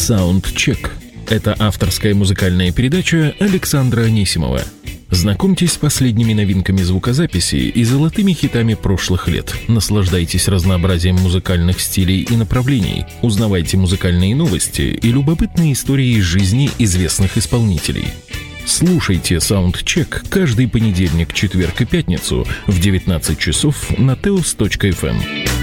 Саундчек. Это авторская музыкальная передача Александра Анисимова. Знакомьтесь с последними новинками звукозаписи и золотыми хитами прошлых лет. Наслаждайтесь разнообразием музыкальных стилей и направлений. Узнавайте музыкальные новости и любопытные истории из жизни известных исполнителей. Слушайте Саундчек каждый понедельник, четверг и пятницу в 19 часов на teos.fm.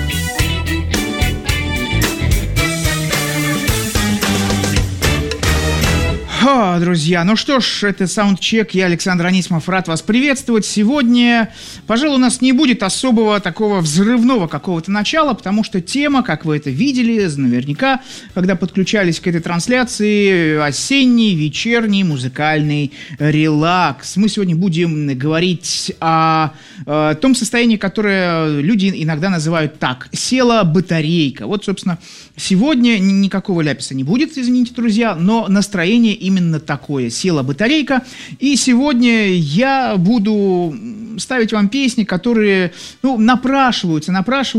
Друзья, ну что ж, это Саундчек, я Александр Анисимов, рад вас приветствовать. Сегодня, пожалуй, у нас не будет особого такого взрывного какого-то начала, потому что тема, как вы это видели, наверняка, когда подключались к этой трансляции, осенний, вечерний музыкальный релакс. Мы сегодня будем говорить о том состоянии, которое люди иногда называют так: села батарейка. Вот, собственно, сегодня никакого ляписа не будет, извините, друзья, но настроение именно такое: села батарейка. И сегодня я буду ставить вам песни, которые напрашиваются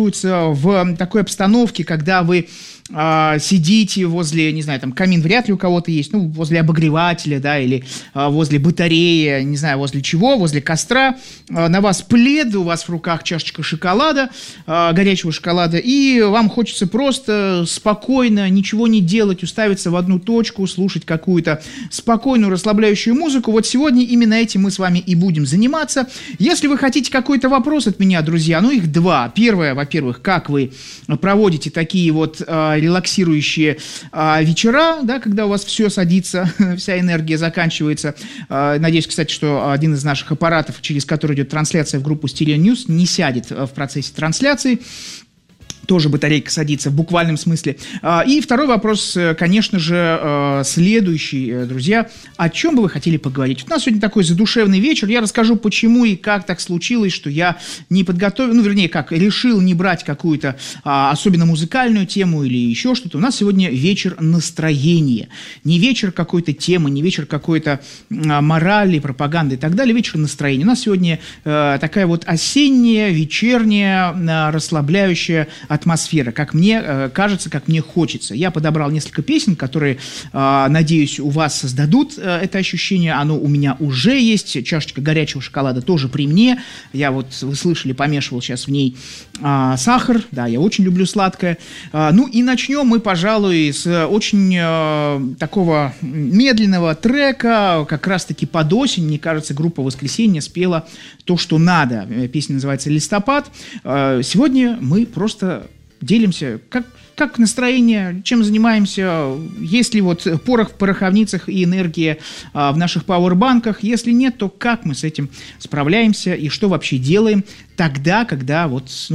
в такой обстановке, когда вы сидите возле, не знаю, там камин вряд ли у кого-то есть, возле обогревателя, да, или возле батареи, не знаю, возле чего, возле костра, на вас плед, у вас в руках чашечка шоколада, горячего шоколада, и вам хочется просто спокойно, ничего не делать, уставиться в одну точку, слушать какую-то спокойную, расслабляющую музыку. Вот сегодня именно этим мы с вами и будем заниматься. Если вы хотите какой-то вопрос от меня, друзья, их два. Первое, во-первых, как вы проводите такие вот релаксирующие вечера, да, когда у вас все садится, вся энергия заканчивается. Надеюсь, кстати, что один из наших аппаратов, через который идет трансляция в группу Stereo News, не сядет в процессе трансляции. Тоже батарейка садится в буквальном смысле. И второй вопрос, конечно же, следующий, друзья. О чем бы вы хотели поговорить? У нас сегодня такой задушевный вечер. Я расскажу, почему и как так случилось, что я не подготовил, решил не брать какую-то особенно музыкальную тему или еще что-то. У нас сегодня вечер настроения. Не вечер какой-то темы, не вечер какой-то морали, пропаганды и так далее. Вечер настроения. У нас сегодня такая вот осенняя, вечерняя, расслабляющая атмосфера, как мне кажется, как мне хочется. Я подобрал несколько песен, которые, надеюсь, у вас создадут это ощущение. Оно у меня уже есть. Чашечка горячего шоколада тоже при мне. Я вот, вы слышали, помешивал сейчас в ней сахар. Да, я очень люблю сладкое. И начнем мы, пожалуй, с очень такого медленного трека. Как раз-таки под осень, мне кажется, группа «Воскресенье» спела то, что надо. Песня называется «Листопад». Сегодня мы просто делимся, как настроение, чем занимаемся, есть ли вот порох в пороховницах и энергия в наших пауэрбанках, если нет, то как мы с этим справляемся и что вообще делаем тогда, когда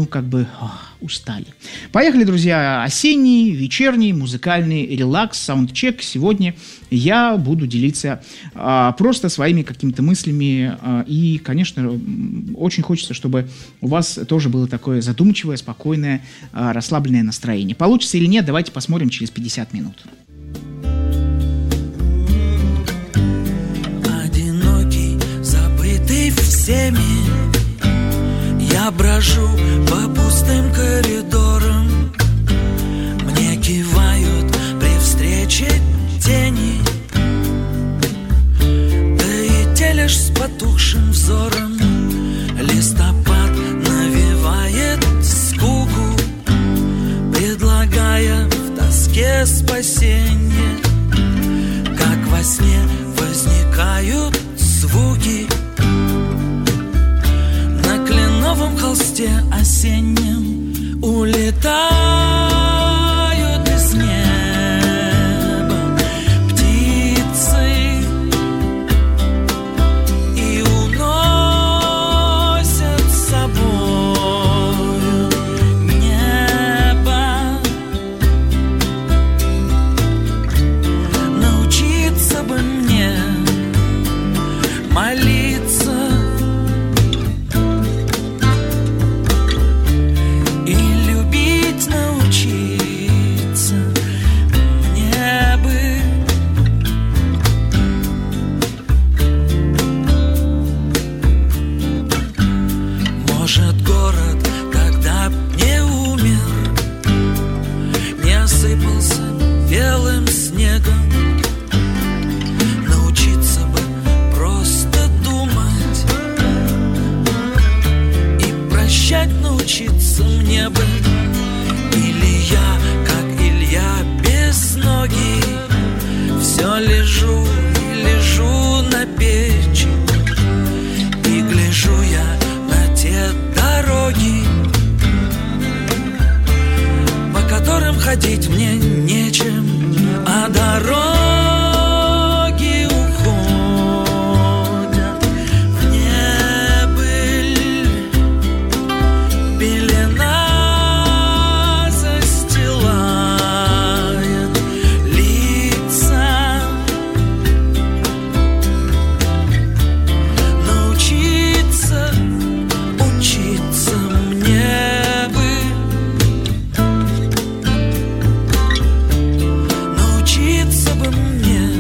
устали. Поехали, друзья, осенний, вечерний, музыкальный релакс, саундчек. Сегодня я буду делиться просто своими какими-то мыслями и, конечно, очень хочется, чтобы у вас тоже было такое задумчивое, спокойное, расслабленное настроение. Получится или нет, давайте посмотрим через 50 минут. Одинокий, забытый всеми, я брожу по пустым коридорам. Мне кивают при встрече тени, да и те лишь с потухшим взором. Листопад навевает скуку, предлагая в тоске спасенье. Как во сне возникают звуки на кленовом холсте осеннем, улетают из неба птицы и уносят с собою небо. Научиться бы мне молиться и любить снегом. Научиться бы просто думать и прощать научиться мне бы. Или я, как Илья, без ноги, все лежу и лежу на печи, и гляжу я на те дороги, по которым ходить мне нечем, а дороги уходят в небыль. Пелена застилает лица. Научиться, учиться мне бы. Научиться бы мне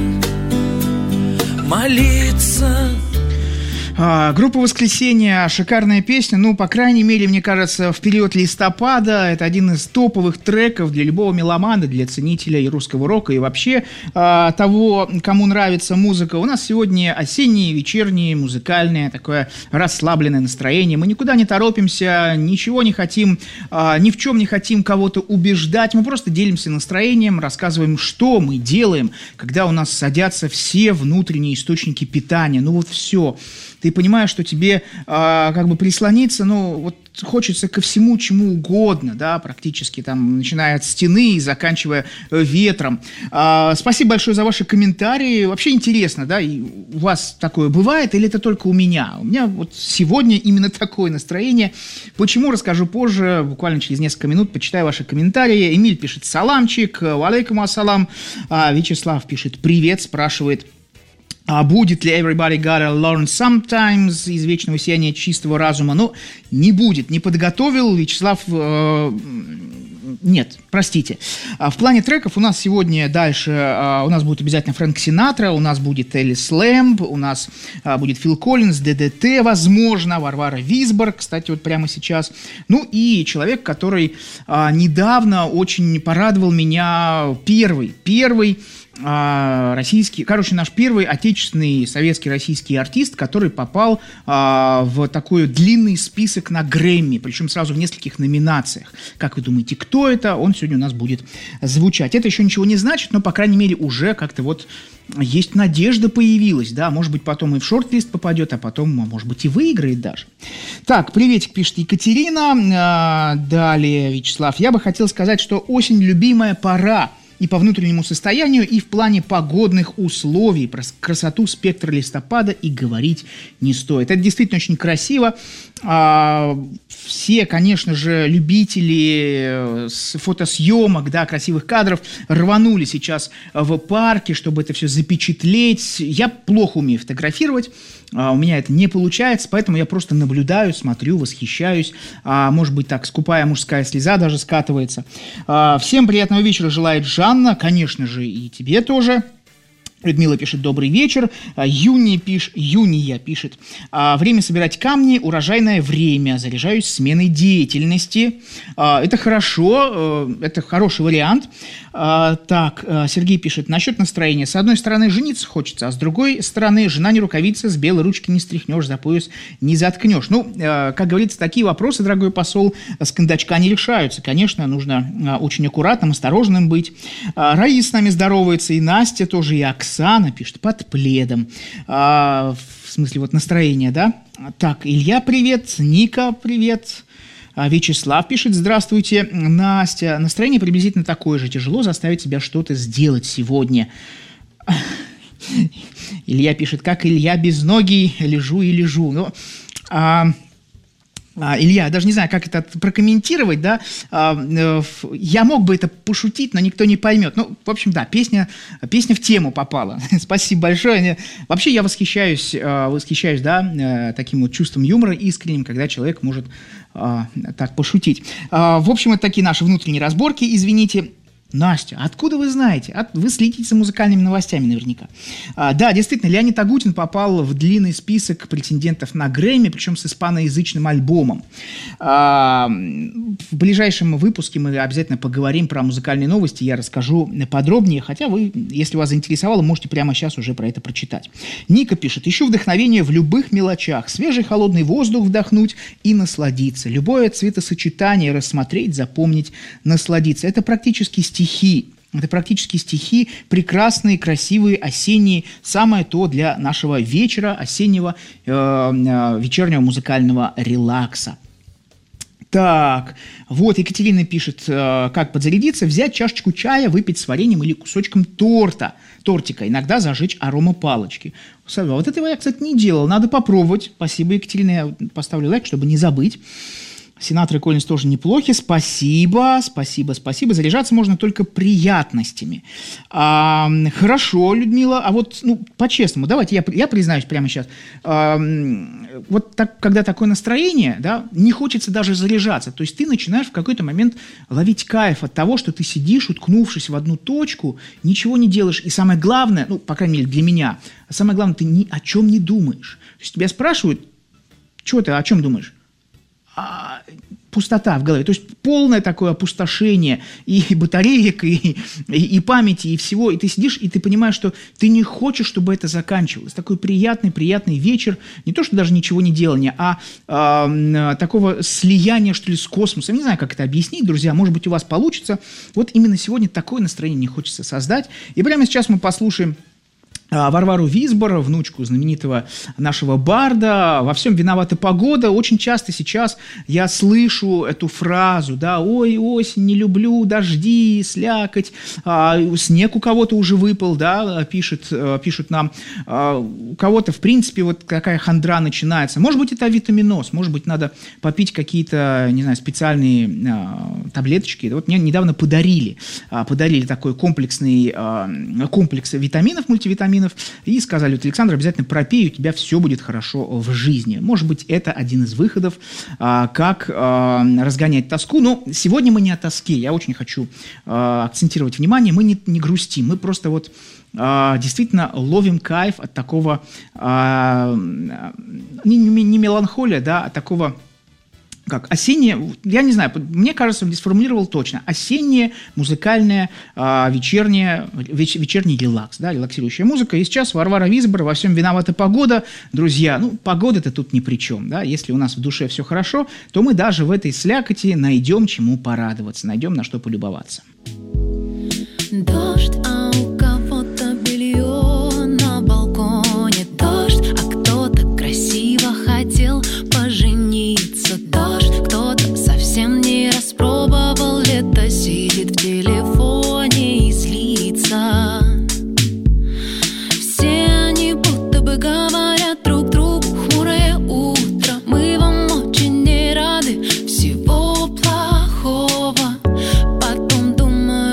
молиться. Группа «Воскресенье», шикарная песня, ну, по крайней мере, мне кажется, в период листопада это один из топовых треков для любого меломана, для ценителя и русского рока, и вообще того, кому нравится музыка. У нас сегодня осеннее, вечернее, музыкальное, такое расслабленное настроение. Мы никуда не торопимся, ничего не хотим, ни в чем не хотим кого-то убеждать. Мы просто делимся настроением, рассказываем, что мы делаем, когда у нас садятся все внутренние источники питания. Ну вот все. Ты понимаешь, что тебе как бы прислониться, ну, вот хочется ко всему, чему угодно, да, практически, там, начиная от стены и заканчивая ветром. Спасибо большое за ваши комментарии. Вообще интересно, да, и у вас такое бывает или это только у меня? У меня вот сегодня именно такое настроение. Почему, расскажу позже, буквально через несколько минут почитаю ваши комментарии. Эмиль пишет «Саламчик», «Валейкум ассалам», Вячеслав пишет «Привет», спрашивает, будет ли Everybody Gotta Learn Sometimes из «Вечного сияния чистого разума». Ну, не будет, не подготовил Вячеслав. Нет, простите. В плане треков у нас сегодня дальше, у нас будет обязательно Фрэнк Синатра, у нас будет Элис Лэмб, у нас будет Фил Коллинз, ДДТ, возможно, Варвара Висбор, кстати, вот прямо сейчас. Ну и человек, который недавно очень порадовал меня, первый российский, короче, наш первый отечественный советский российский артист, который попал в такой длинный список на Грэмми, причем сразу в нескольких номинациях. Как вы думаете, кто это? Он сегодня у нас будет звучать. Это еще ничего не значит, но, по крайней мере, уже как-то вот есть надежда появилась, да, может быть, потом и в шорт-лист попадет, а потом, может быть, и выиграет даже. Так, приветик, пишет Екатерина. Далее, Вячеслав. Я бы хотел сказать, что осень – любимая пора. И по внутреннему состоянию, и в плане погодных условий. Про красоту спектра листопада и говорить не стоит. Это действительно очень красиво. Все, конечно же, любители фотосъемок, да, красивых кадров рванули сейчас в парке, чтобы это все запечатлеть. Я плохо умею фотографировать. У меня это не получается, поэтому я просто наблюдаю, смотрю, восхищаюсь. Может быть, так, скупая мужская слеза даже скатывается. Всем приятного вечера желает Жанна, конечно же, и тебе тоже. Людмила пишет «Добрый вечер». Юния пишет «Время собирать камни, урожайное время. Заряжаюсь сменой деятельности». Это хорошо, это хороший вариант. Так, Сергей пишет «Насчет настроения. С одной стороны, жениться хочется, а с другой стороны, жена не рукавица, с белой ручки не стряхнешь, за пояс не заткнешь». Ну, как говорится, такие вопросы, дорогой посол, с кондачка не решаются. Конечно, нужно очень аккуратным, осторожным быть. Раис с нами здоровается, и Настя тоже, и Оксана пишет «Под пледом». В смысле, вот настроение, да? Так, Илья, привет, Ника, привет. Вячеслав пишет «Здравствуйте, Настя. Настроение приблизительно такое же. Тяжело заставить себя что-то сделать сегодня». Илья пишет «Как Илья безногий, лежу и лежу». Ну, Илья, я даже не знаю, как это прокомментировать, да, я мог бы это пошутить, но никто не поймет. Ну, в общем, да, песня в тему попала. Спасибо большое. Вообще я восхищаюсь, да, таким вот чувством юмора искренним, когда человек может так пошутить. В общем, это такие наши внутренние разборки, извините. Настя, откуда вы знаете? Вы следите за музыкальными новостями наверняка. Да, действительно, Леонид Агутин попал в длинный список претендентов на Грэмми, причем с испаноязычным альбомом. В ближайшем выпуске мы обязательно поговорим про музыкальные новости, я расскажу подробнее, хотя вы, если вас заинтересовало, можете прямо сейчас уже про это прочитать. Ника пишет: ищу вдохновение в любых мелочах, свежий холодный воздух вдохнуть и насладиться, любое цветосочетание рассмотреть, запомнить, насладиться. Это практически стихи. Это практически стихи, прекрасные, красивые, осенние. Самое то для нашего вечера, осеннего вечернего музыкального релакса. Так, вот Екатерина пишет, как подзарядиться: взять чашечку чая, выпить с вареньем или кусочком тортика, иногда зажечь аромапалочки. Вот этого я, кстати, не делал, надо попробовать. Спасибо, Екатерина, я поставлю лайк, чтобы не забыть. Сенатор и Коллинз тоже неплохи. Спасибо. Заряжаться можно только приятностями. Хорошо, Людмила. А вот, по-честному, давайте я признаюсь прямо сейчас. Вот так, когда такое настроение, да, не хочется даже заряжаться. То есть ты начинаешь в какой-то момент ловить кайф от того, что ты сидишь, уткнувшись в одну точку, ничего не делаешь. И самое главное, по крайней мере для меня, самое главное, ты ни о чем не думаешь. То есть тебя спрашивают: что ты о чем думаешь? Пустота в голове, то есть полное такое опустошение и батареек, и памяти, и всего, и ты сидишь, и ты понимаешь, что ты не хочешь, чтобы это заканчивалось. Такой приятный вечер, не то, что даже ничего не делания, а такого слияния, что ли, с космосом. Не знаю, как это объяснить, друзья, может быть, у вас получится. Вот именно сегодня такое настроение не хочется создать. И прямо сейчас мы послушаем Варвару Висбор, внучку знаменитого нашего барда. «Во всем виновата погода». Очень часто сейчас я слышу эту фразу, да: «Ой, осень, не люблю, дожди, слякоть, снег у кого-то уже выпал», да, пишут нам. У кого-то, в принципе, вот такая хандра начинается. Может быть, это авитаминоз, может быть, надо попить какие-то, не знаю, специальные таблеточки. Вот мне недавно подарили такой комплекс витаминов, мультивитаминов, и сказали: вот, Александр, обязательно пропей, у тебя все будет хорошо в жизни. Может быть, это один из выходов, как разгонять тоску. Но сегодня мы не о тоске. Я очень хочу акцентировать внимание. Мы не грустим, мы просто вот действительно ловим кайф от такого, не меланхолия, да, от такого, как осеннее, я не знаю, мне кажется, он сформулировал точно: осеннее, музыкальное, вечерний релакс, да, релаксирующая музыка. И сейчас Варвара Висбор, «Во всем виновата погода». Друзья, погода-то тут ни при чем, да, если у нас в душе все хорошо, то мы даже в этой слякоти найдем чему порадоваться, найдем на что полюбоваться. Дождь, а у кого-то белье на балконе. Дождь, а кто-то красиво хотел пожениться. Дождь, кто-то совсем не распробовал лето, сидит в телефоне и злится. Все они будто бы говорят друг другу: хмурое утро, мы вам очень не рады, всего плохого. Потом думаю: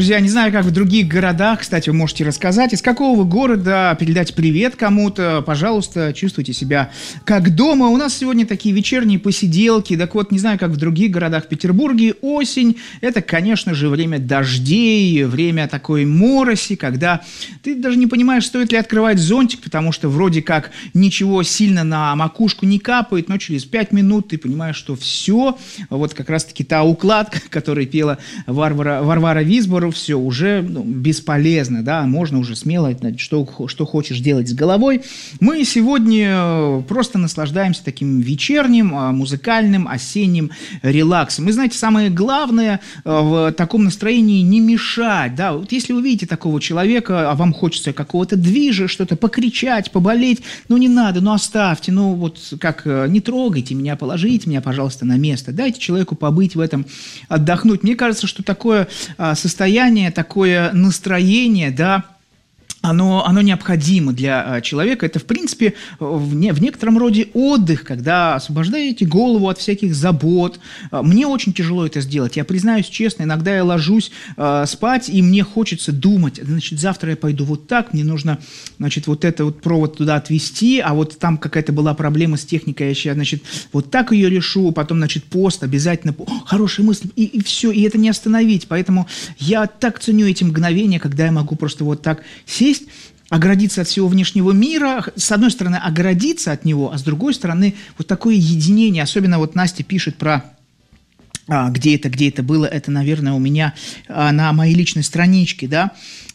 друзья, не знаю, как в других городах, кстати, вы можете рассказать, из какого вы города, передать привет кому-то, пожалуйста, чувствуйте себя как дома. У нас сегодня такие вечерние посиделки, так вот, не знаю, как в других городах, в Петербурге осень, это, конечно же, время дождей, время такой мороси, когда ты даже не понимаешь, стоит ли открывать зонтик, потому что вроде как ничего сильно на макушку не капает, но через 5 минут ты понимаешь, что все, вот как раз-таки та укладка, которую пела Варвара Визбор, все уже бесполезно, да, можно уже смело что хочешь делать с головой. Мы сегодня просто наслаждаемся таким вечерним, музыкальным, осенним релаксом. Вы знаете, самое главное в таком настроении не мешать, да, вот если вы видите такого человека, а вам хочется какого-то движа, что-то покричать, поболеть, не надо, оставьте, вот как, не трогайте меня, положите меня, пожалуйста, на место, дайте человеку побыть в этом, отдохнуть. Мне кажется, что такое состояние, такое настроение, да, оно необходимо для человека. Это, в принципе, в некотором роде отдых, когда освобождаете голову от всяких забот. Мне очень тяжело это сделать. Я признаюсь честно, иногда я ложусь спать, и мне хочется думать. Значит, завтра я пойду вот так, мне нужно, вот этот вот провод туда отвести, а вот там какая-то была проблема с техникой, я сейчас, вот так ее решу, потом, пост, обязательно, хорошие мысли, и все, и это не остановить. Поэтому я так ценю эти мгновения, когда я могу просто вот так сесть, оградиться от всего внешнего мира, с одной стороны, оградиться от него, а с другой стороны, вот такое единение. Особенно вот Настя пишет про где это было, это, наверное, у меня на моей личной страничке, да.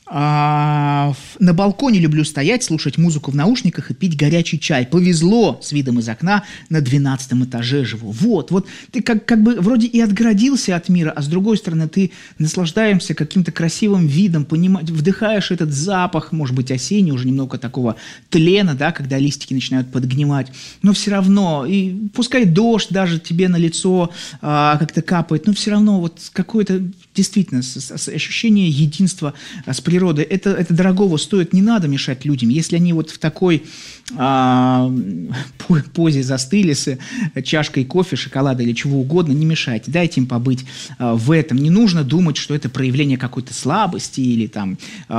На балконе люблю стоять, слушать музыку в наушниках и пить горячий чай. Повезло, с видом из окна, на 12 этаже живу. Вот ты как бы вроде и отгородился от мира, а с другой стороны ты наслаждаешься каким-то красивым видом, вдыхаешь этот запах, может быть, осенний, уже немного такого тлена, да, когда листики начинают подгнивать, но все равно, и пускай дождь даже тебе на лицо как-то капает, но все равно вот какое-то действительно ощущение единства с природой. Это дорогого стоит, не надо мешать людям. Если они вот в такой позе застыли с чашкой кофе, шоколада или чего угодно, не мешайте, дайте им побыть в этом. Не нужно думать, что это проявление какой-то слабости или там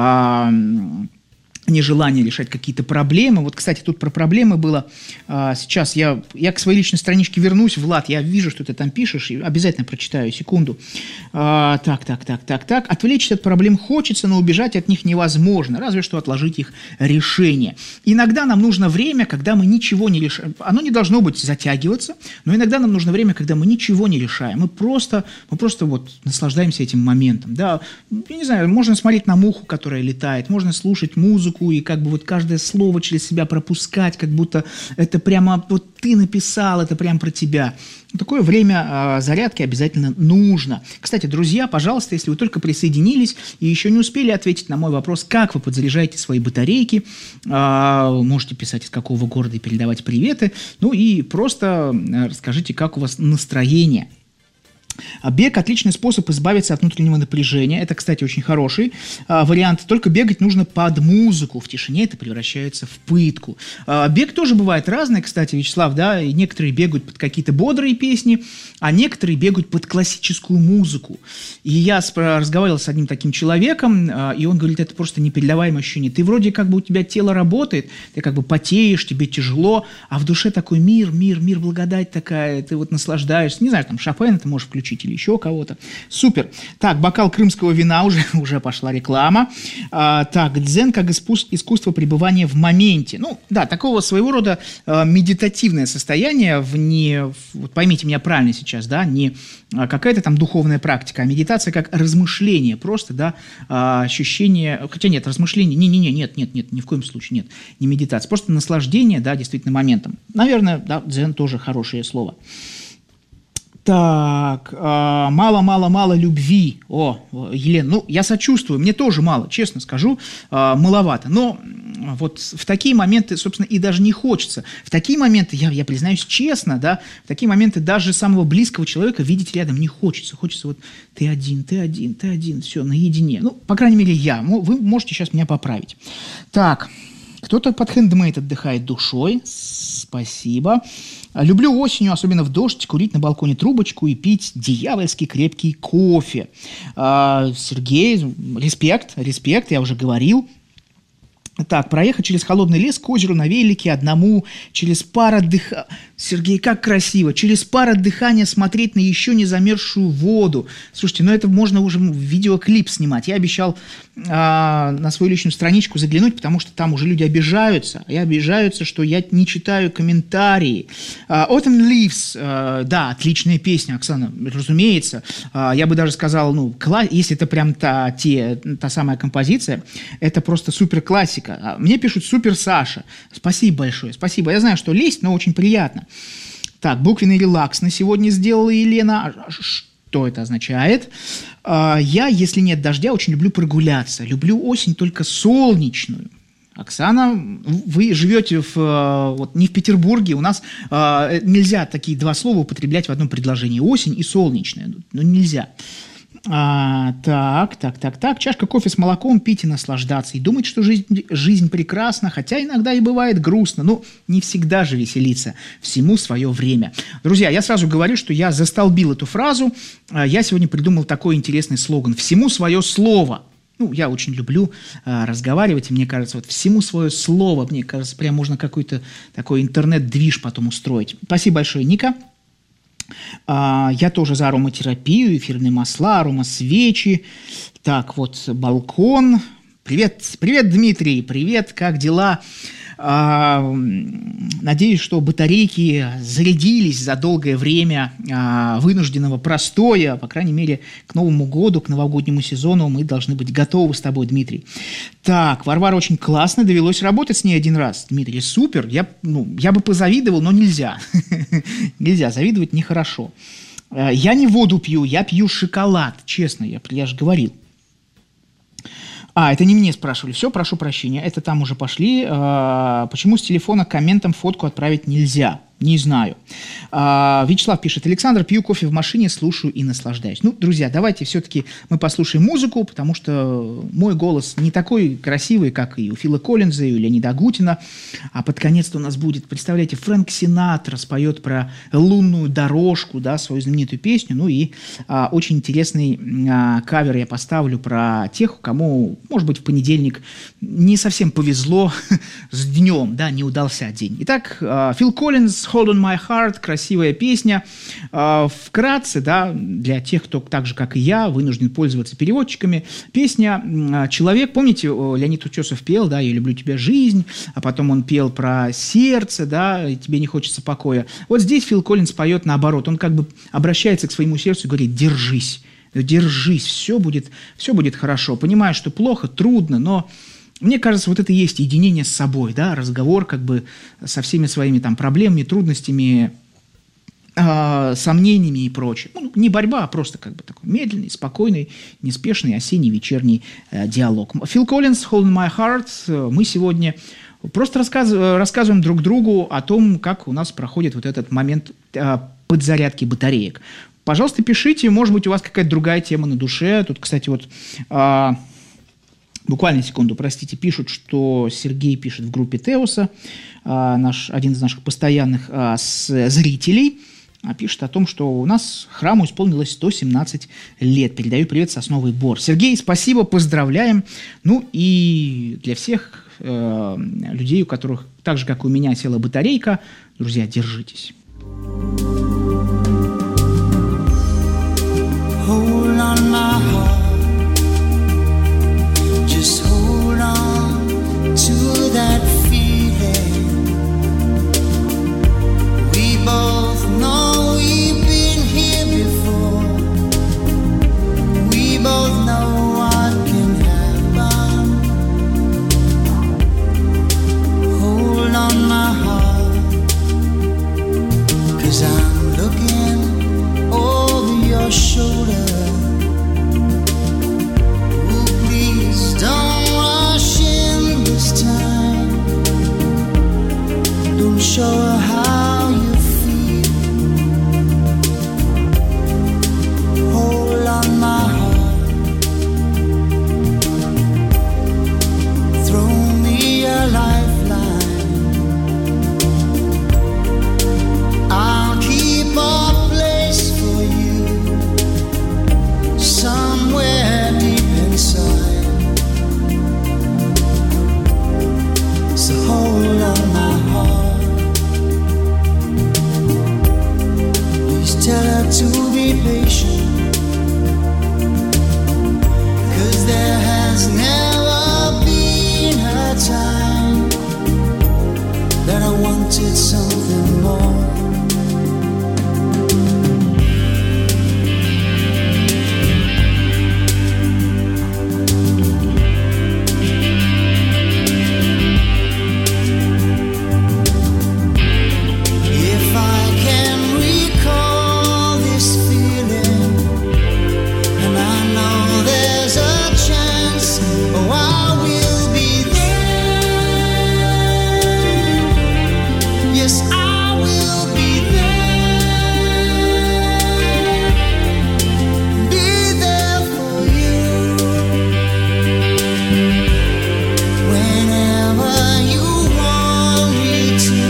нежелание решать какие-то проблемы. Вот, кстати, тут про проблемы было. Сейчас я к своей личной страничке вернусь. Влад, я вижу, что ты там пишешь, и обязательно прочитаю, секунду. Так. Отвлечься от проблем хочется, но убежать от них невозможно, разве что отложить их решение. Иногда нам нужно время, когда мы ничего не решаем. Оно не должно быть затягиваться, но иногда нам нужно время, когда мы ничего не решаем. Мы просто вот наслаждаемся этим моментом. Да? Я не знаю, можно смотреть на муху, которая летает, можно слушать музыку, и как бы вот каждое слово через себя пропускать, как будто это прямо вот ты написал, это прямо про тебя. Такое время зарядки обязательно нужно. Кстати, друзья, пожалуйста, если вы только присоединились и еще не успели ответить на мой вопрос, как вы подзаряжаете свои батарейки, можете писать, из какого города и передавать приветы, и просто расскажите, как у вас настроение. Бег – отличный способ избавиться от внутреннего напряжения. Это, кстати, очень хороший вариант. Только бегать нужно под музыку. В тишине это превращается в пытку. Бег тоже бывает разный, кстати, Вячеслав, да. И некоторые бегают под какие-то бодрые песни, а некоторые бегают под классическую музыку. И я разговаривал с одним таким человеком, и он говорит, это просто непередаваемое ощущение. Ты вроде как бы у тебя тело работает, ты как бы потеешь, тебе тяжело, а в душе такой мир, благодать такая, ты вот наслаждаешься. Не знаю, там Шопена ты можешь включить или еще кого-то. Супер. Так, бокал крымского вина, уже пошла реклама. Так, дзен как искусство пребывания в моменте. Такого своего рода медитативное состояние, вот поймите меня правильно сейчас, да, не какая-то там духовная практика, а медитация как размышление, просто, да, ощущение, хотя нет, размышление, нет, ни в коем случае, нет, не медитация, просто наслаждение, да, действительно моментом. Наверное, да, дзен тоже хорошее слово. Так, мало любви. Елена, я сочувствую, мне тоже мало, честно скажу, маловато. Но вот в такие моменты, собственно, и даже не хочется. В такие моменты, я признаюсь честно, да, в такие моменты даже самого близкого человека видеть рядом не хочется. Хочется вот ты один, все, наедине. По крайней мере, я. Вы можете сейчас меня поправить. Так, кто-то под Handmade отдыхает душой. Спасибо. Люблю осенью, особенно в дождь, курить на балконе трубочку и пить дьявольски крепкий кофе. Сергей, респект, я уже говорил. Так, проехать через холодный лес к озеру на велике одному, через пару дыхания... Сергей, как красиво! Через пару дыхания смотреть на еще не замерзшую воду. Слушайте, это можно уже видеоклип снимать. Я обещал на свою личную страничку заглянуть, потому что там уже люди обижаются. И обижаются, что я не читаю комментарии. Autumn Leaves, да, отличная песня, Оксана, разумеется. Я бы даже сказал, если это прям та самая композиция, это просто супер классика. Мне пишут супер Саша. Спасибо большое, спасибо. Я знаю, что лезть, но очень приятно. Так, буквенный релакс на сегодня сделала Елена. Что это означает? Я, если нет дождя, очень люблю прогуляться. Люблю осень только солнечную. Оксана, вы живете не в Петербурге, у нас нельзя такие два слова употреблять в одном предложении. Осень и солнечная. Нельзя. Так. Чашка кофе с молоком пить и наслаждаться. И думать, что жизнь прекрасна, хотя иногда и бывает грустно. Но не всегда же веселиться. Всему свое время. Друзья, я сразу говорю, что я застолбил эту фразу. Я сегодня придумал такой интересный слоган. Всему свое слово. Я очень люблю разговаривать, и мне кажется, всему свое слово, мне кажется, прям можно какой-то такой интернет-движ потом устроить. Спасибо большое, Ника. Я тоже за ароматерапию, эфирные масла, аромасвечи. Так, балкон. Привет, Дмитрий, привет, как дела? Надеюсь, что батарейки зарядились за долгое время вынужденного простоя. По крайней мере, к Новому году, к новогоднему сезону мы должны быть готовы с тобой, Дмитрий. Так, Варвара очень классно, довелось работать с ней один раз. Дмитрий, супер, я бы позавидовал, но нельзя. Нельзя, завидовать нехорошо. Я не воду пью, я пью шоколад, честно, я же говорил. Это не мне спрашивали. Все, прошу прощения. Это там уже пошли. Почему с телефона комментом фотку отправить нельзя? Не знаю. Вячеслав пишет. Александр, пью кофе в машине, слушаю и наслаждаюсь. Друзья, давайте все-таки мы послушаем музыку, потому что мой голос не такой красивый, как и у Фила Коллинза, и у Леонида Агутина. А под конец-то у нас будет, представляете, Фрэнк Синатра споет про лунную дорожку, да, свою знаменитую песню. И очень интересный кавер я поставлю про тех, кому, может быть, в понедельник не совсем повезло с днем, да, не удался день. Итак, Фил Коллинз, Hold on my heart, красивая песня. Вкратце, да, для тех, кто так же, как и я, вынужден пользоваться переводчиками. Песня «Человек», помните, Леонид Утесов пел, да, «Я люблю тебя, жизнь», а потом он пел про сердце, да, и «Тебе не хочется покоя». Вот здесь Фил Коллинз поет наоборот. Он как бы обращается к своему сердцу и говорит: «Держись, держись, все будет хорошо». Понимаю, что плохо, трудно, но... Мне кажется, это и есть единение с собой, да, разговор как бы со всеми своими там проблемами, трудностями, сомнениями и прочим. Не борьба, а просто как бы такой медленный, спокойный, неспешный осенний вечерний диалог. Фил Коллинз, Hold on my heart. Мы сегодня просто рассказываем друг другу о том, как у нас проходит этот момент подзарядки батареек. Пожалуйста, пишите, может быть, у вас какая-то другая тема на душе. Тут, кстати, буквально секунду, простите, пишут, что Сергей пишет в группе Теоса, один из наших постоянных зрителей, пишет о том, что у нас храму исполнилось 117 лет. Передаю привет Сосновый Бор. Сергей, спасибо, поздравляем. И для всех людей, у которых так же, как и у меня, села батарейка, друзья, держитесь. Hold on my heart. Just hold on to that feeling. We both know we've been here before. We both know what can happen. Hold on my heart, 'cause I'm looking over your shoulder. Don't rush in this time. Don't show her how you feel. Hold on my heart. Throw me a lifeline. wanted something more. If I can recall this feeling, and I know there's a chance, oh, I will be there. Yes, I will be there. Be there for you whenever you want me to,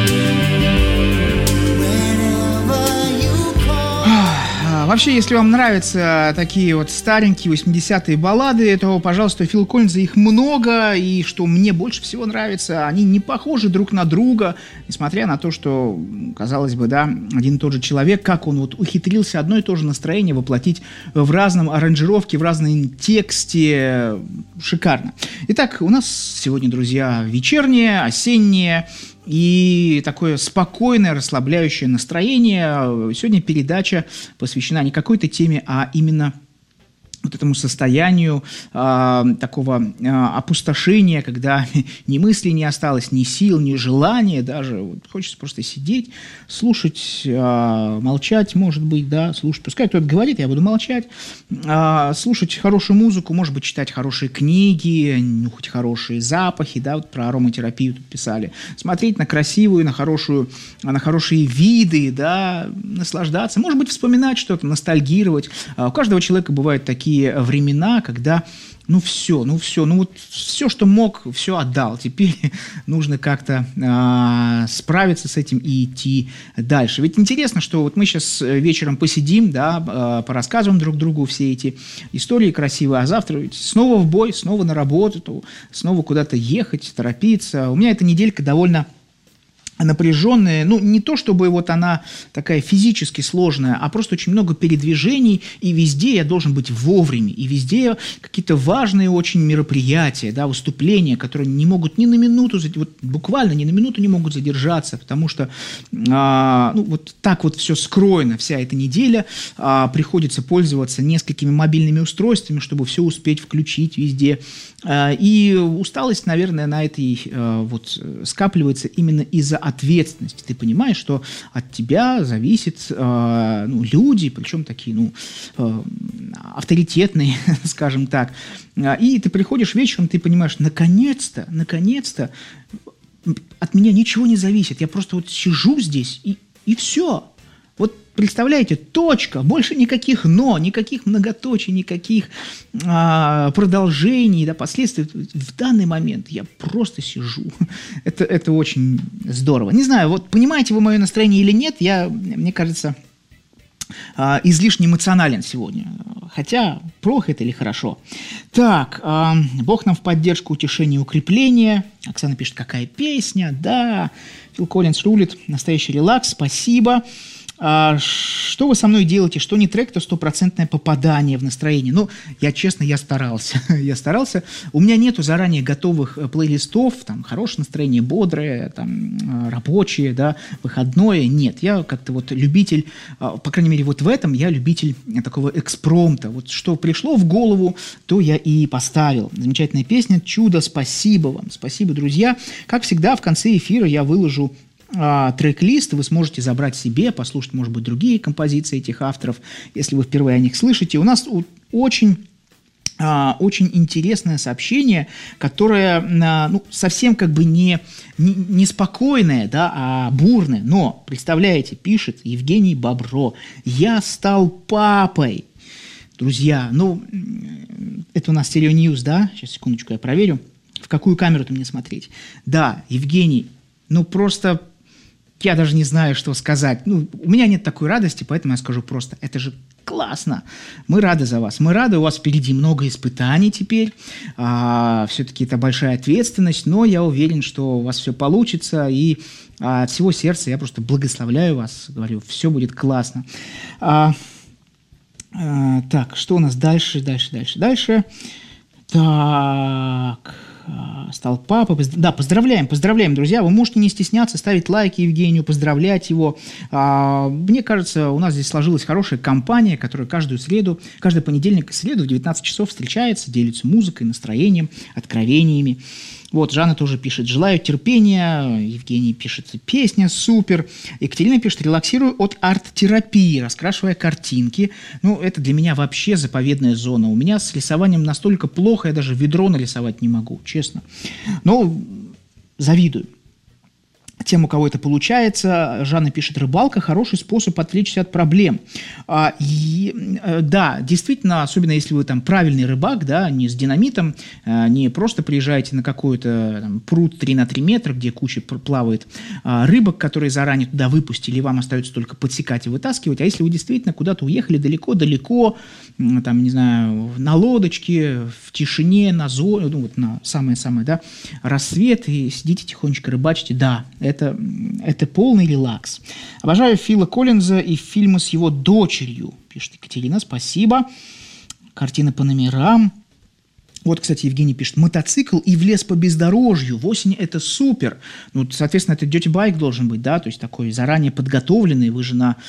whenever you call. Вообще, если вам нравятся такие вот старенькие 80-е баллады, то, пожалуйста, Фил Коллинза их много, и что мне больше всего нравится, они не похожи друг на друга, несмотря на то, что, казалось бы, да, один и тот же человек, как он вот ухитрился одно и то же настроение воплотить в разном аранжировке, в разном тексте, шикарно. Итак, у нас сегодня, друзья, вечернее, осеннее и такое спокойное, расслабляющее настроение. Сегодня передача посвящена не какой-то теме, а именно вот этому состоянию такого опустошения, когда ни мысли не осталось, ни сил, ни желания даже. Вот хочется просто сидеть, слушать, молчать, может быть, да, слушать. Пускай кто-то говорит, я буду молчать. Слушать хорошую музыку, может быть, читать хорошие книги, нюхать хорошие запахи, да, вот про ароматерапию тут писали. Смотреть на красивую, на хорошие виды, да, наслаждаться. Может быть, вспоминать что-то, ностальгировать. У каждого человека бывают такие времена, когда все, что мог, все отдал. Теперь нужно как-то справиться с этим и идти дальше. Ведь интересно, что вот мы сейчас вечером посидим, да, порассказываем друг другу все эти истории красивые, а завтра ведь снова в бой, снова на работу, снова куда-то ехать, торопиться. У меня эта неделька довольно напряженная, не то чтобы вот она такая физически сложная, а просто очень много передвижений, и везде я должен быть вовремя, и везде какие-то важные очень мероприятия, да, выступления, которые не могут ни на минуту, вот буквально ни на минуту не могут задержаться, потому что вот так вот все скроено, вся эта неделя, приходится пользоваться несколькими мобильными устройствами, чтобы все успеть включить везде, и усталость, наверное, на этой вот скапливается именно из-за ответственности. Ты понимаешь, что от тебя зависят люди, причем такие, авторитетные, скажем так. И ты приходишь вечером, ты понимаешь, наконец-то, от меня ничего не зависит. Я просто вот сижу здесь, и все. Вот представляете, точка, больше никаких «но», никаких многоточий, никаких продолжений, да, последствий. В данный момент я просто сижу. Это очень здорово. Не знаю, вот понимаете вы мое настроение или нет, мне кажется, излишне эмоционален сегодня. Хотя, плохо это или хорошо. Так, Бог нам в поддержку, утешение и укрепление. Оксана пишет, какая песня, да. Фил Коллинз рулит, настоящий релакс, спасибо. Что вы со мной делаете? Что не трек, то стопроцентное попадание в настроение. Я старался. Я старался. У меня нету заранее готовых плейлистов, там, хорошее настроение, бодрое, там, рабочее, да, выходное. Нет, я как-то вот любитель, по крайней мере, вот в этом я любитель такого экспромта. Вот что пришло в голову, то я и поставил. Замечательная песня «Чудо». Спасибо вам. Спасибо, друзья. Как всегда, в конце эфира я выложу трек-лист, вы сможете забрать себе, послушать, может быть, другие композиции этих авторов, если вы впервые о них слышите. У нас очень интересное сообщение, которое совсем как бы не спокойное, да, а бурное. Но, представляете, пишет Евгений Бобро: «Я стал папой». Друзья, это у нас Stereo News, да? Сейчас, секундочку, я проверю, в какую камеру-то мне смотреть. Да, Евгений, просто... Я даже не знаю, что сказать. У меня нет такой радости, поэтому я скажу просто: это же классно. Мы рады за вас. Мы рады, у вас впереди много испытаний теперь. Все-таки это большая ответственность, но я уверен, что у вас все получится. И от всего сердца я просто благословляю вас. Говорю, все будет классно. Так, что у нас дальше? Так... стал папой. Да, поздравляем, друзья. Вы можете не стесняться ставить лайки Евгению, поздравлять его. Мне кажется, у нас здесь сложилась хорошая компания, которая каждый понедельник и среду в 19 часов встречается, делится музыкой, настроением, откровениями. Вот, Жанна тоже пишет: желаю терпения. Евгений пишет: песня супер. Екатерина пишет: релаксирую от арт-терапии, раскрашивая картинки. Ну, это для меня вообще заповедная зона. У меня с рисованием настолько плохо, я даже ведро нарисовать не могу, честно. Но завидую тем, у кого это получается. Жанна пишет: рыбалка – хороший способ отвлечься от проблем. Да, действительно, особенно если вы там правильный рыбак, да, не с динамитом, не просто приезжаете на какой-то там пруд 3 на 3 метра, где куча плавает рыбок, которые заранее туда выпустили, и вам остается только подсекать и вытаскивать. А если вы действительно куда-то уехали далеко-далеко, там, не знаю, на лодочке, в тишине, на зоне, ну, вот на самое-самое, да, рассвет, и сидите тихонечко рыбачите, да, это полный релакс. Обожаю Фила Коллинза и фильмы с его дочерью, пишет Екатерина, спасибо. Картина по номерам. Вот, кстати, Евгений пишет: мотоцикл и в лес по бездорожью. В осень это супер. Ну, соответственно, это дёти-байк должен быть, да, то есть такой заранее подготовленный. Вы же на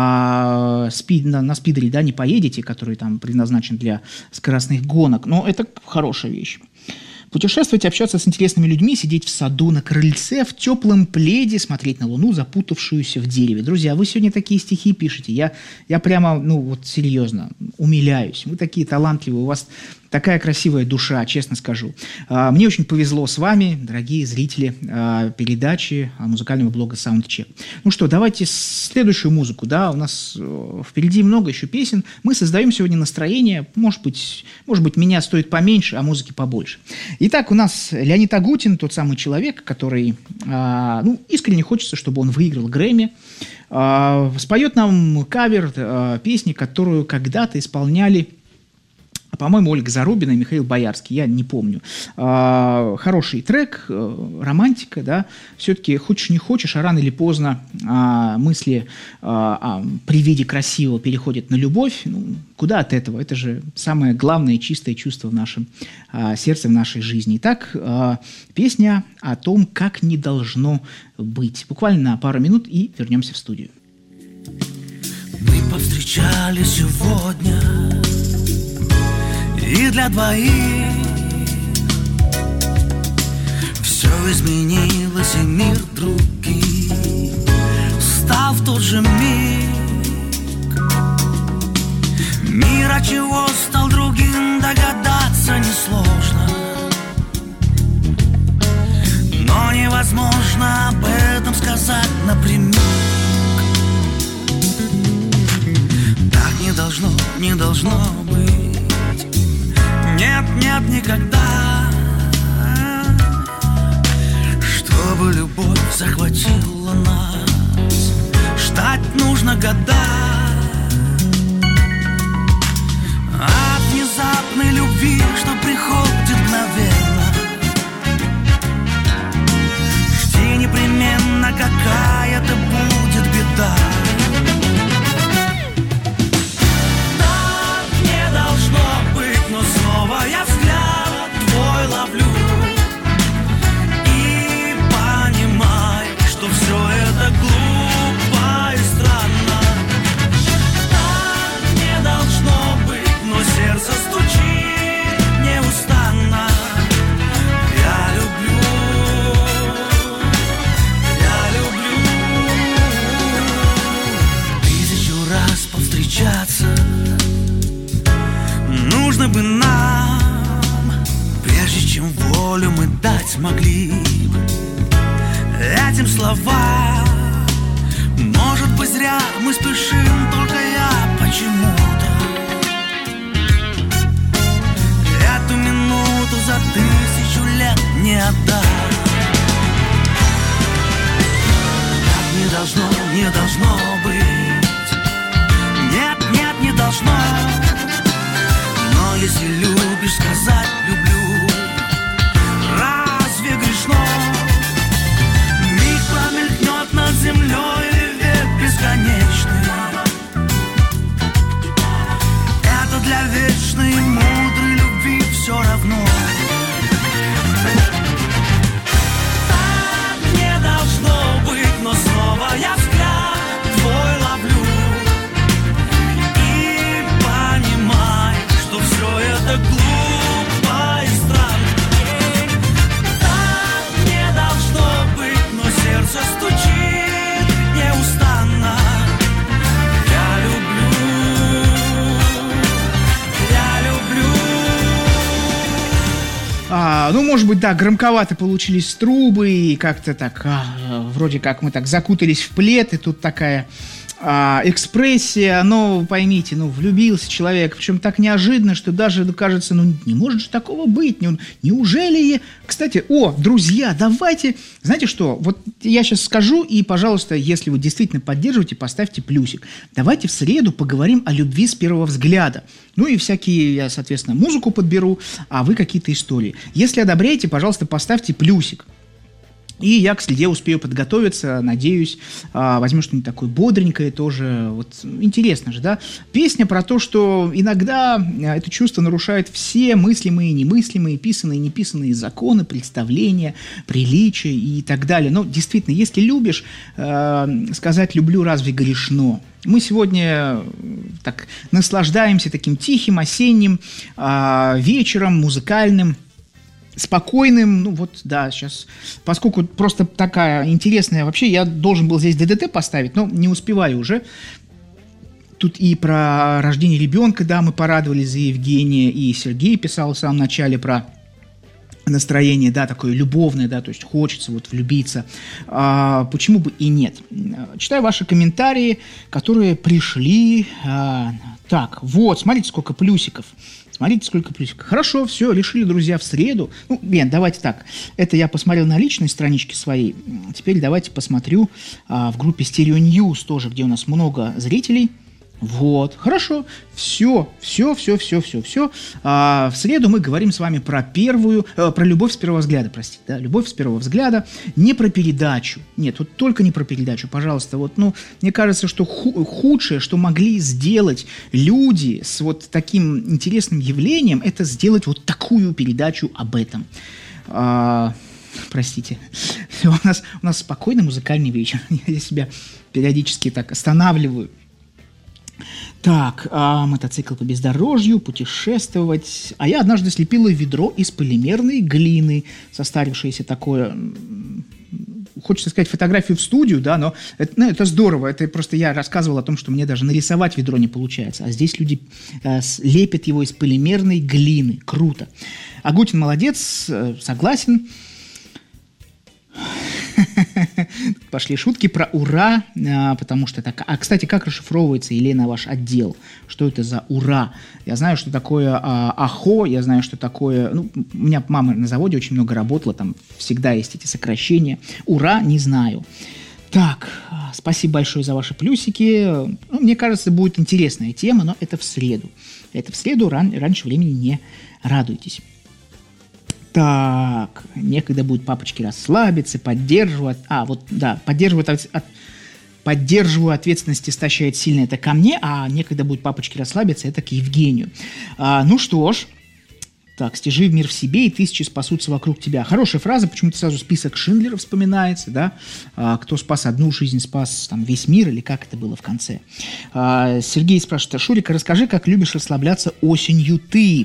спидере, да, не поедете, который там предназначен для скоростных гонок. Но это хорошая вещь. Путешествовать, общаться с интересными людьми, сидеть в саду на крыльце, в теплом пледе, смотреть на луну, запутавшуюся в дереве. Друзья, вы сегодня такие стихи пишете. Я прямо, ну вот серьезно, умиляюсь. Вы такие талантливые, у вас такая красивая душа, честно скажу. Мне очень повезло с вами, дорогие зрители передачи музыкального блога Soundcheck. Ну что, давайте следующую музыку, да, у нас впереди много еще песен. Мы создаем сегодня настроение, может быть, меня стоит поменьше, а музыки побольше. Итак, у нас Леонид Агутин, тот самый человек, который, искренне хочется, чтобы он выиграл Грэмми. Споет нам кавер песни, которую когда-то исполняли, по-моему, Ольга Зарубина и Михаил Боярский, я не помню. Хороший трек, романтика, да. Все-таки хочешь не хочешь, а рано или поздно мысли при виде красивого переходят на любовь. Ну, куда от этого? Это же самое главное и чистое чувство в нашем сердце, в нашей жизни. Итак, песня о том, как не должно быть. Буквально на пару минут и вернемся в студию. Мы повстречались сегодня и для двоих все изменилось, и мир другим стал в тот же миг. Мир от чего стал другим, догадаться несложно, но невозможно об этом сказать напрямик. Так не должно быть. Нет, никогда, чтобы любовь захватила нас. Ждать нужно года от внезапной любви, что приходит мгновенно. Жди непременно, какая-то будет беда. Я взгляд твой ловлю и понимаю, что все это глупо и странно. Так не должно быть, но сердце стучит неустанно. Я люблю. Тысячу раз повстречаться нужно бы нам, прежде чем волю мы дать могли бы этим словам. Может быть, зря мы спешим, только я почему-то эту минуту за 1000 лет не отдам. Так не должно быть. Нет, не должно. Но если любишь, сказать люблю, разве грешно? Миг промелькнет над землей, век бесконечный. Это для вечной и мудрой любви все равно. может быть, да, громковато получились трубы, и как-то так, вроде как мы так закутались в плед, и тут такая экспрессия, но поймите, влюбился человек, причем так неожиданно, что даже кажется, не может же такого быть, неужели... Кстати, друзья, давайте, знаете что, вот я сейчас скажу, и, пожалуйста, если вы действительно поддерживаете, поставьте плюсик. Давайте в среду поговорим о любви с первого взгляда. И всякие, я, соответственно, музыку подберу, а вы какие-то истории. Если одобряете, пожалуйста, поставьте плюсик. И я к среде успею подготовиться, надеюсь, возьму что-нибудь такое бодренькое тоже. Вот интересно же, да? Песня про то, что иногда это чувство нарушает все мыслимые и немыслимые, писанные и неписанные законы, представления, приличия и так далее. Но действительно, если любишь, сказать «люблю» разве грешно? Мы сегодня так наслаждаемся таким тихим осенним вечером, музыкальным, спокойным, сейчас, поскольку просто такая интересная, вообще я должен был здесь ДДТ поставить, но не успеваю уже. Тут и про рождение ребенка, да, мы порадовались за Евгения, и Сергей писал в самом начале про настроение, да, такое любовное, да, то есть хочется влюбиться. Почему бы и нет? Читаю ваши комментарии, которые пришли. Так, смотрите, сколько плюсиков. Хорошо, все, решили, друзья, в среду. Давайте так. Это я посмотрел на личной страничке своей. Теперь давайте посмотрю в группе Stereo News тоже, где у нас много зрителей. Хорошо. Все. В среду мы говорим с вами про любовь с первого взгляда, простите, да, любовь с первого взгляда, не про передачу. Нет, только не про передачу, пожалуйста. Мне кажется, что худшее, что могли сделать люди с таким интересным явлением, это сделать такую передачу об этом. Простите. У нас спокойный музыкальный вечер. Я себя периодически так останавливаю. Так, мотоцикл по бездорожью, путешествовать. А я однажды слепила ведро из полимерной глины, состарившееся такое... Хочется сказать фотографию в студию, да, но это здорово. Это просто я рассказывал о том, что мне даже нарисовать ведро не получается. А здесь люди лепят его из полимерной глины. Круто. Агутин молодец, согласен. Пошли шутки про «Ура», потому что так... кстати, как расшифровывается, Елена, ваш отдел? Что это за «Ура»? Я знаю, что такое «Ахо», я знаю, что такое... у меня мама на заводе очень много работала, там всегда есть эти сокращения. «Ура» не знаю. Так, спасибо большое за ваши плюсики. Мне кажется, будет интересная тема, но это в среду. Раньше времени не радуйтесь. Так, некогда будет папочке расслабиться, поддерживаю ответственность, истощает сильно, это ко мне, а некогда будет папочке расслабиться, это к Евгению. Что ж, так, стяжи в мир в себе, и тысячи спасутся вокруг тебя. Хорошая фраза, почему-то сразу список Шиндлера вспоминается, да, кто спас одну жизнь, спас весь мир, или как это было в конце. Сергей спрашивает: Шурик, расскажи, как любишь расслабляться осенью ты?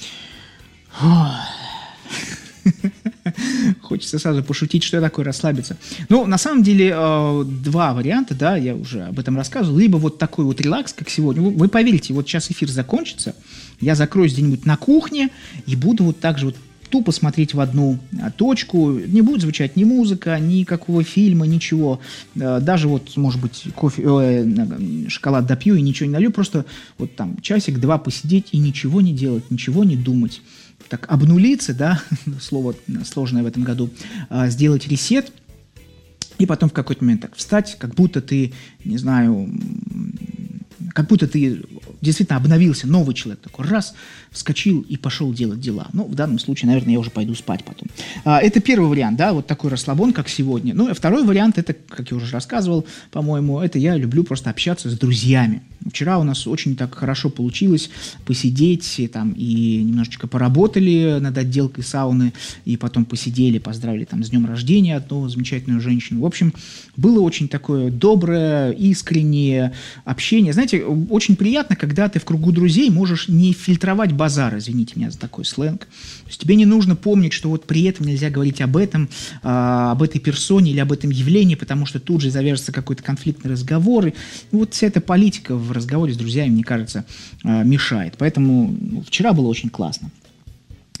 Хочется сразу пошутить, что такое расслабиться. На самом деле, два варианта, да, я уже об этом рассказывал. Либо такой релакс, как сегодня. Вы поверите, сейчас эфир закончится, я закроюсь где-нибудь на кухне и буду так же тупо смотреть в одну точку. Не будет звучать ни музыка, никакого фильма, ничего. Даже может быть, шоколад допью и ничего не налью. Просто часик-два посидеть и ничего не делать, ничего не думать. Так, обнулиться, да, слово сложное в этом году, сделать ресет, и потом в какой-то момент так встать, как будто ты, не знаю, как будто ты действительно обновился, новый человек, такой раз, вскочил и пошел делать дела. В данном случае, наверное, я уже пойду спать потом. Это первый вариант, да, такой расслабон, как сегодня. А второй вариант, это, как я уже рассказывал, по-моему, это я люблю просто общаться с друзьями. Вчера у нас очень так хорошо получилось посидеть, и немножечко поработали над отделкой сауны, и потом посидели, поздравили с днем рождения одну замечательную женщину. В общем, было очень такое доброе, искреннее общение. Знаете, очень приятно, когда ты в кругу друзей можешь не фильтровать базар, извините меня за такой сленг. То есть тебе не нужно помнить, что при этом нельзя говорить об этом, об этой персоне или об этом явлении, потому что тут же завяжется какой-то конфликтный разговор. И вся эта политика в разговоре с друзьями, мне кажется, мешает. Поэтому вчера было очень классно.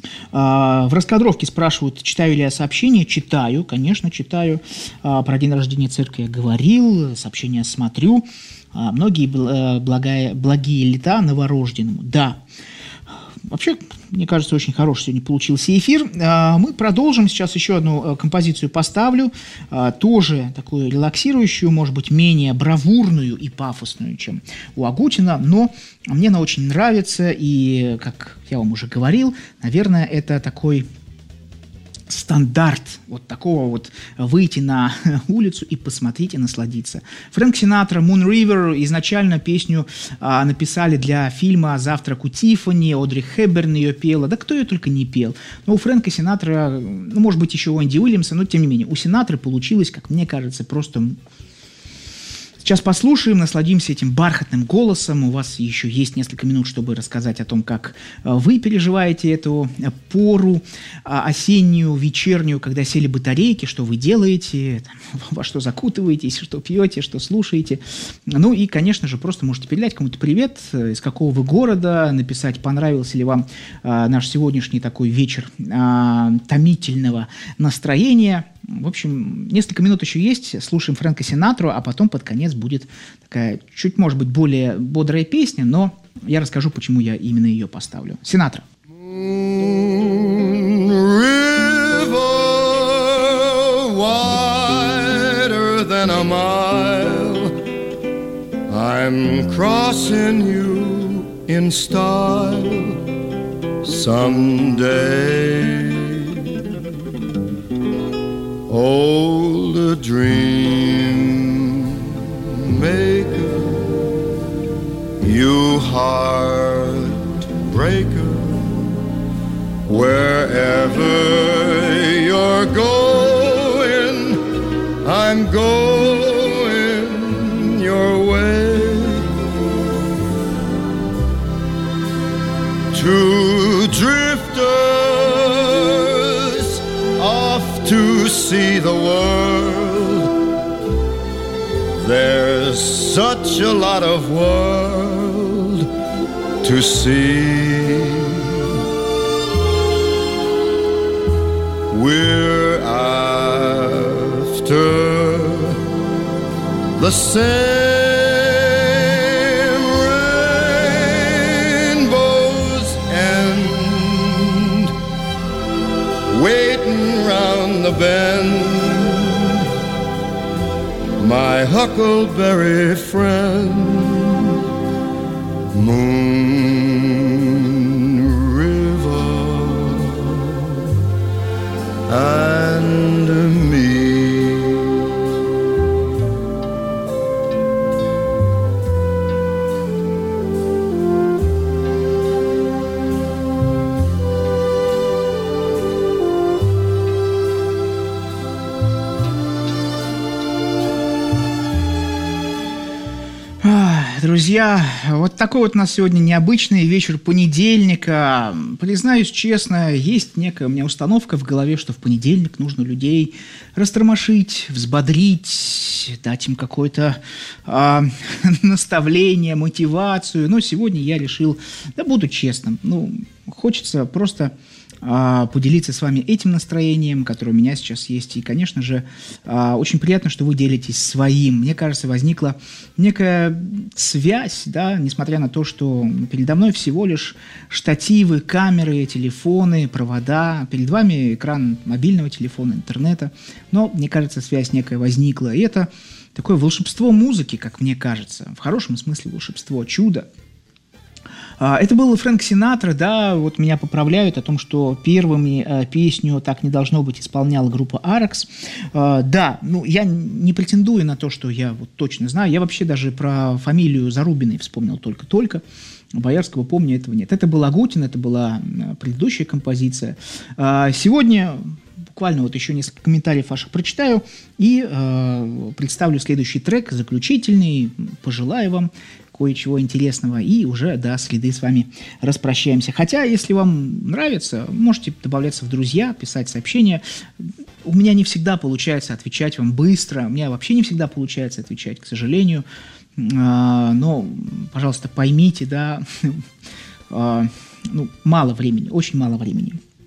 В раскадровке спрашивают, читаю ли я сообщения. Читаю, конечно, читаю. Про день рождения церкви я говорил, сообщения смотрю. Многие благие лета новорожденному. Да. Вообще, мне кажется, очень хороший сегодня получился эфир. Мы продолжим. Сейчас еще одну композицию поставлю. Тоже такую релаксирующую, может быть, менее бравурную и пафосную, чем у Агутина. Но мне она очень нравится. И, как я вам уже говорил, наверное, это такой стандарт вот такого вот выйти на улицу и посмотреть и насладиться. Фрэнк Синатра, Moon River, изначально песню написали для фильма «Завтрак у Тиффани», Одри Хепберн ее пела, да кто ее только не пел. Но у Фрэнка Синатра, ну, может быть, еще у Энди Уильямса, но тем не менее, у Синатры получилось, как мне кажется, просто... Сейчас послушаем, насладимся этим бархатным голосом. У вас еще есть несколько минут, чтобы рассказать о том, как вы переживаете эту пору осеннюю, вечернюю, когда сели батарейки, что вы делаете, во что закутываетесь, что пьете, что слушаете. Ну и, конечно же, просто можете передать кому-то привет, из какого вы города, написать, понравился ли вам наш сегодняшний такой вечер томительного настроения. В общем, несколько минут еще есть, слушаем Фрэнка Синатру, а потом под конец будет такая, чуть, может быть, более бодрая песня, но я расскажу, почему я именно ее поставлю. Синатра. River wider than a mile, I'm crossing you in style someday. Old dream maker, you heartbreaker, wherever you're going, I'm going your way. Two drifters off to see the world. There's such a lot of world to see. We're after the same rainbow's end, waiting round the bend, my huckleberry friend, Moon River and me. Друзья, вот такой вот у нас сегодня необычный вечер понедельника. Признаюсь честно, есть некая у меня установка в голове, что в понедельник нужно людей растормошить, взбодрить, дать им какое-то наставление, мотивацию. Но сегодня я решил, да буду честным, хочется просто поделиться с вами этим настроением, которое у меня сейчас есть. И, конечно же, очень приятно, что вы делитесь своим. Мне кажется, возникла некая связь, да, несмотря на то, что передо мной всего лишь штативы, камеры, телефоны, провода. Перед вами экран мобильного телефона, интернета. Но, мне кажется, связь некая возникла. И это такое волшебство музыки, как мне кажется. В хорошем смысле волшебство, чудо. Это был Фрэнк Синатра, да, вот меня поправляют о том, что первыми песню «Так не должно быть» исполняла группа Аракс. Да, я не претендую на то, что я вот точно знаю, я вообще даже про фамилию Зарубиной вспомнил только-только, Боярского помню, этого нет. Это был Агутин, это была предыдущая композиция. Сегодня буквально вот еще несколько комментариев ваших прочитаю и представлю следующий трек, заключительный, пожелаю вам кое-чего интересного, и уже до среды с вами распрощаемся. Хотя, если вам нравится, можете добавляться в друзья, писать сообщения. У меня не всегда получается отвечать вам быстро, у меня вообще не всегда получается отвечать, к сожалению. Но, пожалуйста, поймите, да, мало времени, очень мало времени.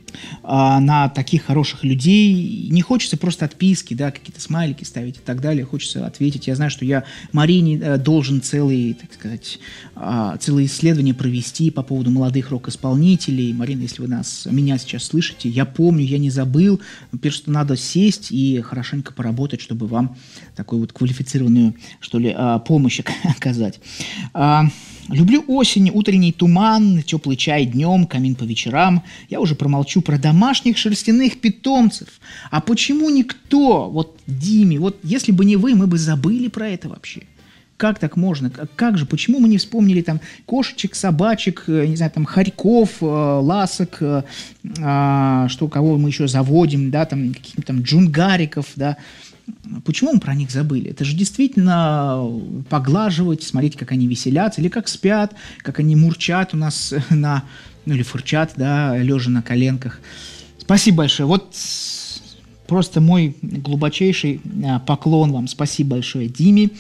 на таких хороших людей. Не хочется просто отписки, да, какие-то смайлики ставить и так далее. Хочется ответить. Я знаю, что я Марине должен целое исследование провести по поводу молодых рок-исполнителей. Марина, если вы меня сейчас слышите, я помню, я не забыл. Первое, что надо сесть и хорошенько поработать, чтобы вам такую вот квалифицированную, что ли, помощь оказать. Люблю осень, утренний туман, теплый чай днем, камин по вечерам. Я уже промолчу про домашних шерстяных питомцев. А почему никто, вот Диме, вот если бы не вы, мы бы забыли про это вообще? Как так можно? Как же? Почему мы не вспомнили там кошечек, собачек, не знаю, там хорьков, ласок, кого мы еще заводим, да, там каких-то там джунгариков, да? Почему мы про них забыли? Это же действительно поглаживать, смотреть, как они веселятся, или как спят, как они мурчат у нас или фырчат, да, лежа на коленках. Спасибо большое. Вот просто мой глубочайший поклон вам. Спасибо большое Диме.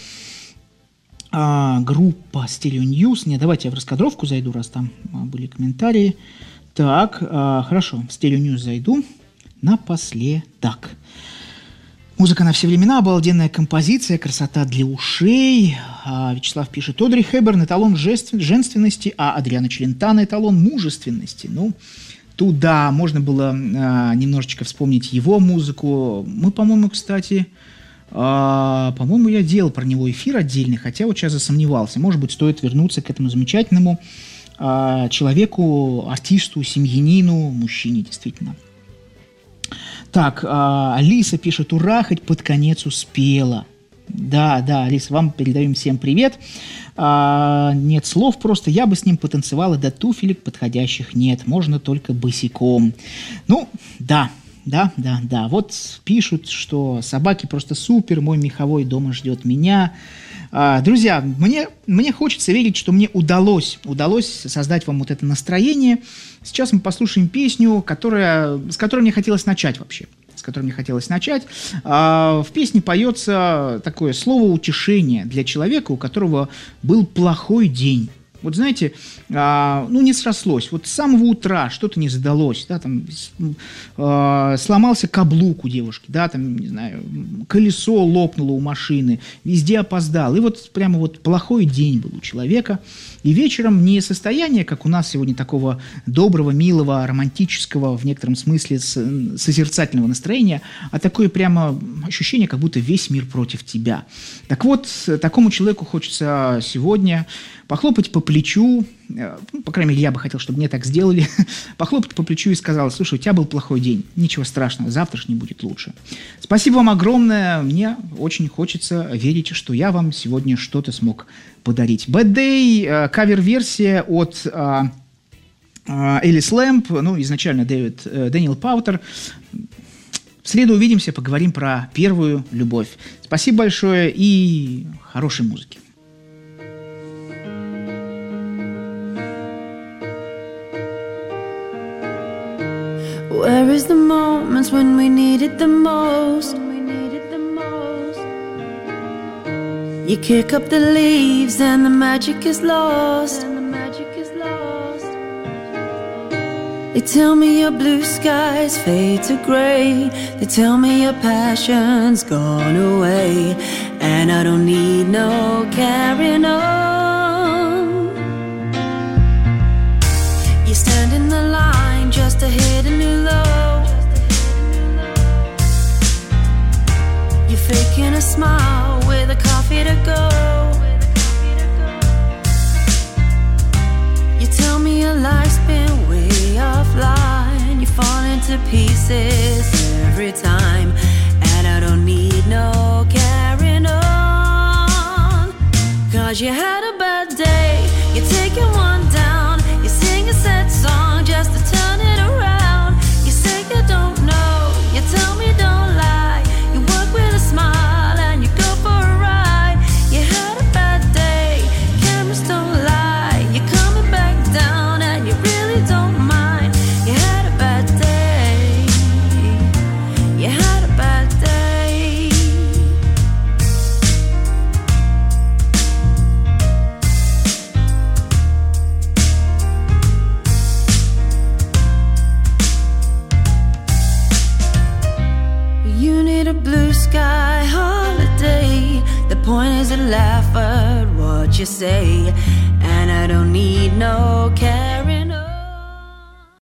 Группа Stereo News. Давайте я в раскадровку зайду, раз там были комментарии. Так, хорошо, в Stereo News зайду напоследок. Музыка на все времена, обалденная композиция, красота для ушей. Вячеслав пишет: Одри Хэбберн – эталон женственности, а Адриано Челентано – эталон мужественности. Ну, туда можно было немножечко вспомнить его музыку. Мы, по-моему, кстати, я делал про него эфир отдельный, хотя вот сейчас засомневался. Может быть, стоит вернуться к этому замечательному человеку, артисту, семьянину, мужчине, действительно. Так, Алиса пишет: ура, хоть под конец успела. Да, Алиса, вам передаем всем привет. Нет слов просто, я бы с ним потанцевала, да туфелек подходящих нет, можно только босиком. Ну, да. Вот пишут, что собаки просто супер, мой меховой дома ждет меня. Друзья, мне хочется верить, что мне удалось создать вам вот это настроение. Сейчас мы послушаем песню, с которой мне хотелось начать вообще. В песне поется такое слово утешения для человека, у которого был плохой день. Вот знаете, не срослось. Вот с самого утра что-то не задалось, да, там сломался каблук у девушки, да, там, не знаю, колесо лопнуло у машины, везде опоздал. И вот прямо вот плохой день был у человека. И вечером не состояние, как у нас сегодня, такого доброго, милого, романтического, в некотором смысле созерцательного настроения, а такое прямо ощущение, как будто весь мир против тебя. Так вот, такому человеку хочется сегодня похлопать по плечу, по крайней мере, я бы хотел, чтобы мне так сделали, похлопать по плечу и сказал: слушай, у тебя был плохой день, ничего страшного, завтрашний будет лучше. Спасибо вам огромное, мне очень хочется верить, что я вам сегодня что-то смог подарить. Bad Day, кавер-версия от Элис Лэмп, изначально Дэниел Паутер. В среду увидимся, поговорим про первую любовь. Спасибо большое и хорошей музыки. Where is the moments when we need it the most? You kick up the leaves and the magic is lost. They tell me your blue skies fade to gray. They tell me your passion's gone away. And I don't need no carrying on. You stand in the line just to hit a new low. You're faking a smile with a coffee to go. You tell me your life's been way offline. You fall into pieces every time. And I don't need no carrying on. 'Cause you had a bad day. You're taking one down. You sing a sad song just to turn it around. You say you don't know. You tell me don't lie. You work with a smile and you go for a ride. You had a bad day. Cameras don't lie. You're coming back down and you really don't mind. You had a bad day. You had a bad you say, and I don't need no care.